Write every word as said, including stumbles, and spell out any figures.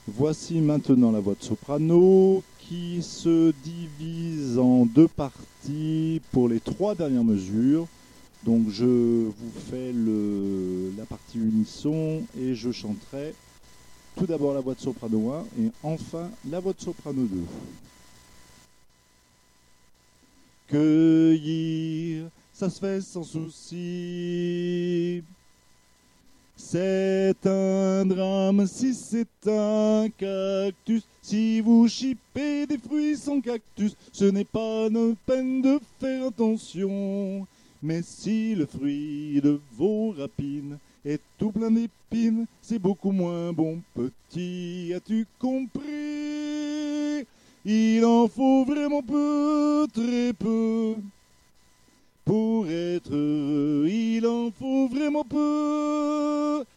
Voici maintenant la voix de soprano qui se divise en deux parties pour les trois dernières mesures. Donc je vous fais le, la partie unisson et je chanterai tout d'abord la voix de soprano un et enfin la voix de soprano deux. Cueillir, ça se fait sans souci. C'est un drame si c'est un cactus. Si vous chipez des fruits sans cactus, ce n'est pas une peine de faire attention. Mais si le fruit de vos rapines est tout plein d'épines, c'est beaucoup moins bon. Petit, as-tu compris? Il en faut vraiment peu, très peu. Pour être heureux, il en faut vraiment peu.